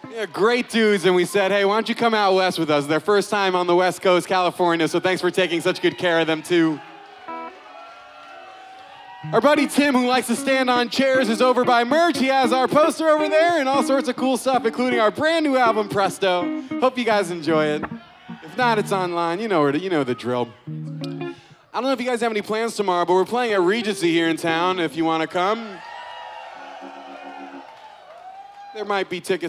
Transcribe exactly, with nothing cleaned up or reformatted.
Yeah, great dudes, and we said, hey, why don't you come out west with us? Their first time on the West Coast, California, so thanks for taking such good care of them, too. Our buddy Tim, who likes to stand on chairs, is over by merch. He has our poster over there and all sorts of cool stuff, including our brand new album, Presto. Hope you guys enjoy it. If not, it's online. You know where to, you know the drill. I don't know if you guys have any plans tomorrow, but we're playing at Regency here in town if you want to come. There might be tickets.